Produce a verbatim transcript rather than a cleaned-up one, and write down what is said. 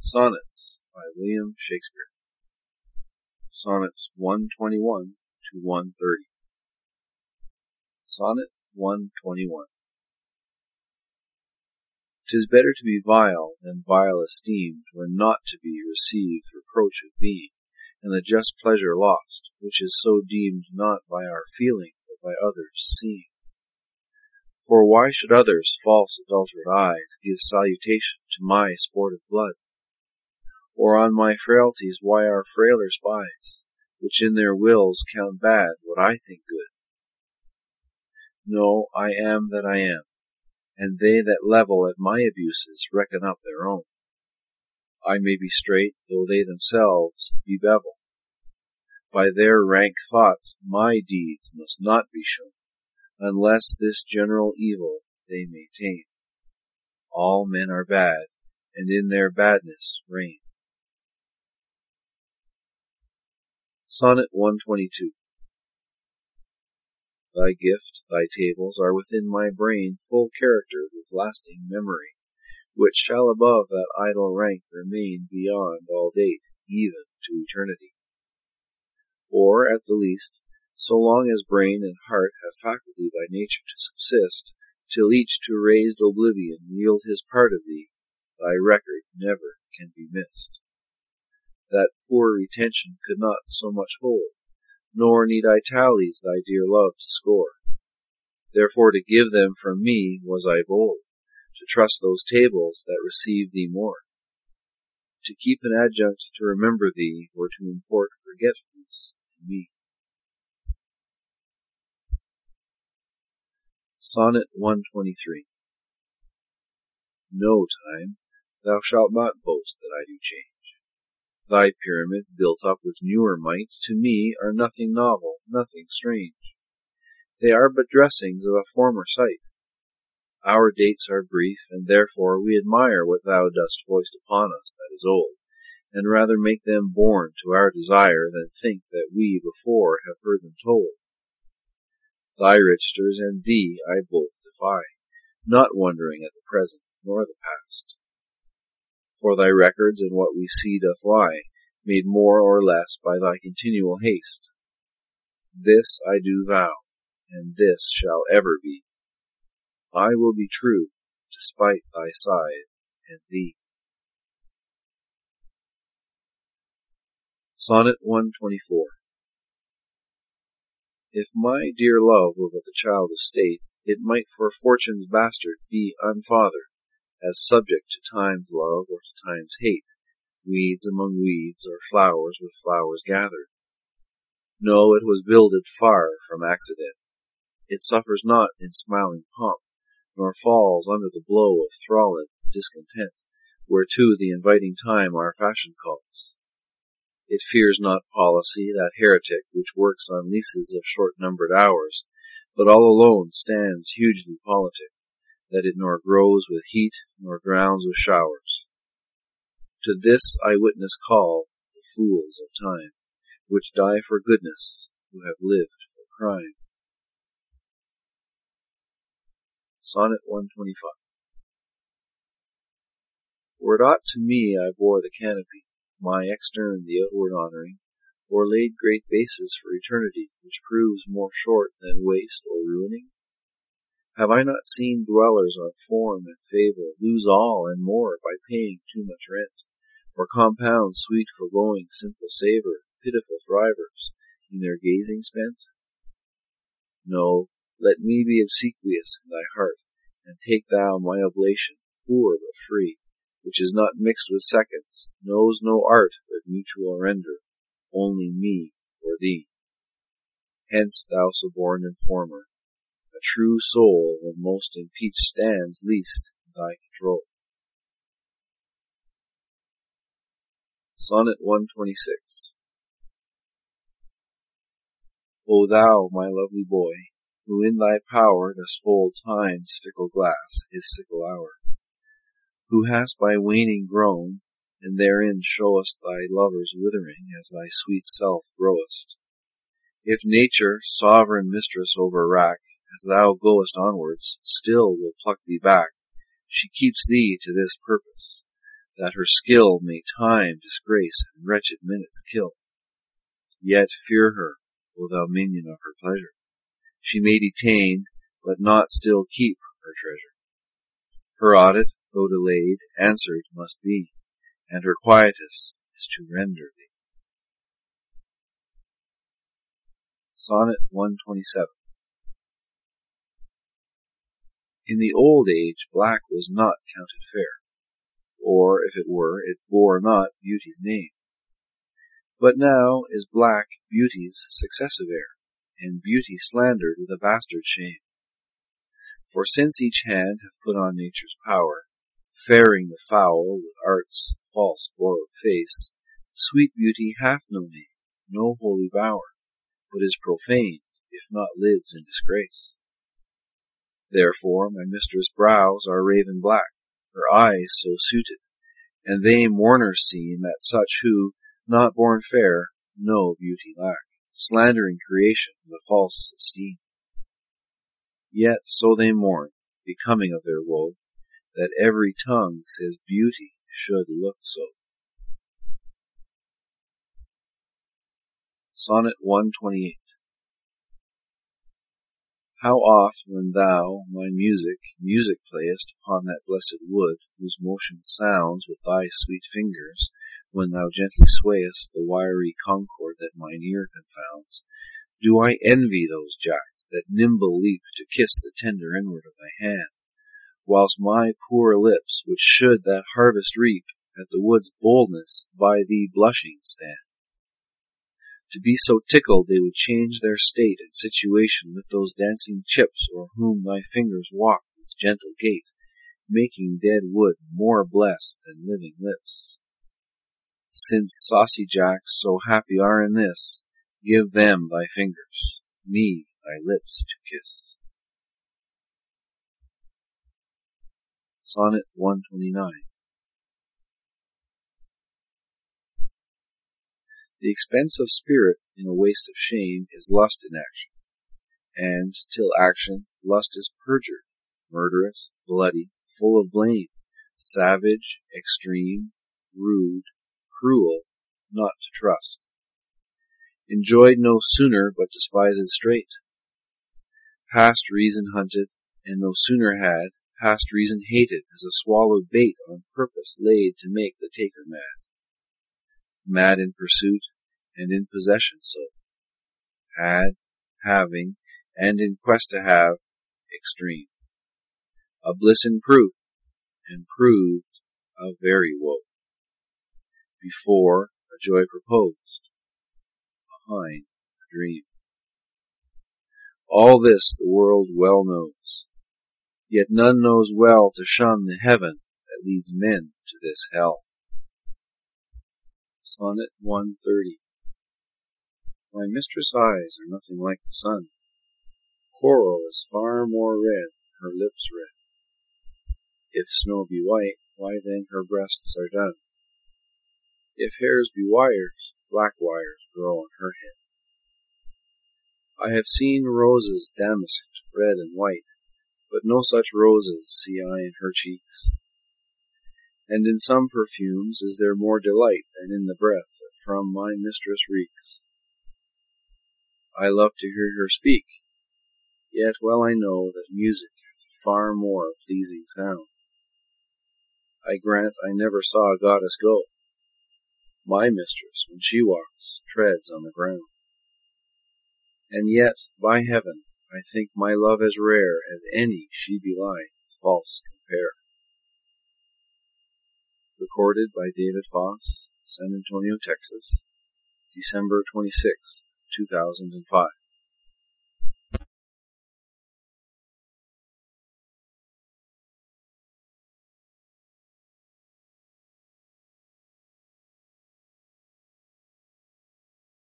Sonnets by William Shakespeare. Sonnets one twenty-one to one thirty. Sonnet one twenty-one. 'Tis better to be vile than vile esteemed, or not to be received reproach of being, and the just pleasure lost, which is so deemed not by our feeling, but by others' seeing. For why should others' false adulterate eyes give salutation to my sportive blood? Or on my frailties why are frailer spies, which in their wills count bad what I think good? No, I am that I am, and they that level at my abuses reckon up their own. I may be straight, though they themselves be bevel. By their rank thoughts my deeds must not be shown, unless this general evil they maintain. All men are bad, and in their badness reign. Sonnet one twenty-two. Thy gift, thy tables, are within my brain full character with lasting memory, which shall above that idle rank remain beyond all date, even to eternity. Or, at the least, so long as brain and heart have faculty by nature to subsist, till each to raised oblivion yield his part of thee, thy record never can be missed. That poor retention could not so much hold, nor need I tallies thy dear love to score. Therefore to give them from me was I bold, to trust those tables that receive thee more. To keep an adjunct to remember thee were to import forgetfulness in me. Sonnet one twenty-three. No, time, thou shalt not boast that I do change. Thy pyramids, built up with newer might, to me are nothing novel, nothing strange. They are but dressings of a former sight. Our dates are brief, and therefore we admire what thou dost foist upon us that is old, and rather make them born to our desire than think that we before have heard them told. Thy registers and thee I both defy, not wondering at the present nor the past. For thy records and what we see doth lie, made more or less by thy continual haste. This I do vow, and this shall ever be. I will be true, despite thy side and thee. Sonnet one twenty-four. If my dear love were but the child of state, it might for fortune's bastard be unfathered, as subject to time's love or to time's hate, weeds among weeds, or flowers with flowers gathered. No, it was builded far from accident. It suffers not in smiling pomp, nor falls under the blow of thralled discontent, whereto the inviting time our fashion calls. It fears not policy, that heretic which works on leases of short-numbered hours, but all alone stands hugely politic, that it nor grows with heat, nor drowns with showers. To this I witness call the fools of time, which die for goodness, who have lived for crime. Sonnet one twenty-five. Were it aught to me I bore the canopy, my extern the outward honouring, or laid great bases for eternity, which proves more short than waste or ruining? Have I not seen dwellers on form and favour lose all and more by paying too much rent, for compound sweet foregoing simple savour, pitiful thrivers, in their gazing spent? No, let me be obsequious in thy heart, and take thou my oblation, poor but free, which is not mixed with seconds, knows no art but mutual render, only me or thee. Hence, thou suborned informer, a true soul when most impeached stands least in thy control. Sonnet one twenty-six. O thou, my lovely boy, who in thy power dost hold time's fickle glass, his sickle hour, who hast by waning grown, and therein showest thy lover's withering as thy sweet self growest. If nature, sovereign mistress over wrack, as thou goest onwards, still will pluck thee back, she keeps thee to this purpose, that her skill may time disgrace and wretched minutes kill. Yet fear her, O thou minion of her pleasure. She may detain, but not still keep her treasure. Her audit, though delayed, answered must be, and her quietus is to render thee. Sonnet one twenty-seven. In the old age black was not counted fair, or, if it were, it bore not beauty's name. But now is black beauty's successive heir, and beauty slandered with a bastard shame. For since each hand hath put on nature's power, fairing the foul with art's false borrowed face, sweet beauty hath no name, no holy bower, but is profaned, if not lives in disgrace. Therefore my mistress' brows are raven black, her eyes so suited, and they mourners seem at such who, not born fair, no beauty lack, slandering creation with a false esteem. Yet so they mourn, becoming of their woe, that every tongue says beauty should look so. Sonnet one twenty-eight. How oft when thou my music, music playest upon that blessed wood, whose motion sounds with thy sweet fingers, when thou gently swayest the wiry concord that mine ear confounds, do I envy those jacks that nimble leap to kiss the tender inward of thy hand, whilst my poor lips, which should that harvest reap, at the wood's boldness by thee blushing stand. To be so tickled they would change their state and situation with those dancing chips o'er whom thy fingers walk with gentle gait, making dead wood more blessed than living lips. Since saucy jacks so happy are in this, give them thy fingers, me thy lips to kiss. Sonnet one twenty-nine. The expense of spirit in a waste of shame is lust in action, and, till action, lust is perjured, murderous, bloody, full of blame, savage, extreme, rude, cruel, not to trust. Enjoyed no sooner, but despised straight. Past reason hunted, and no sooner had, past reason hated, as a swallowed bait on purpose laid to make the taker mad. Mad in pursuit, and in possession so. Had, having, and in quest to have, extreme. A bliss in proof, and proved a very woe. Before, a joy proposed, behind, a dream. All this the world well knows, yet none knows well to shun the heaven that leads men to this hell. Sonnet one thirty. My mistress' eyes are nothing like the sun. Coral is far more red, her lips red. If snow be white, why then her breasts are dun. If hairs be wires, black wires grow on her head. I have seen roses damasked red and white, but no such roses see I in her cheeks. And in some perfumes is there more delight than in the breath that from my mistress reeks. I love to hear her speak, yet well I know that music hath far more pleasing sound. I grant I never saw a goddess go. My mistress, when she walks, treads on the ground. And yet, by heaven, I think my love as rare as any she belied with false compare. Recorded by David Foss, San Antonio, Texas, December twenty-sixth, two thousand five.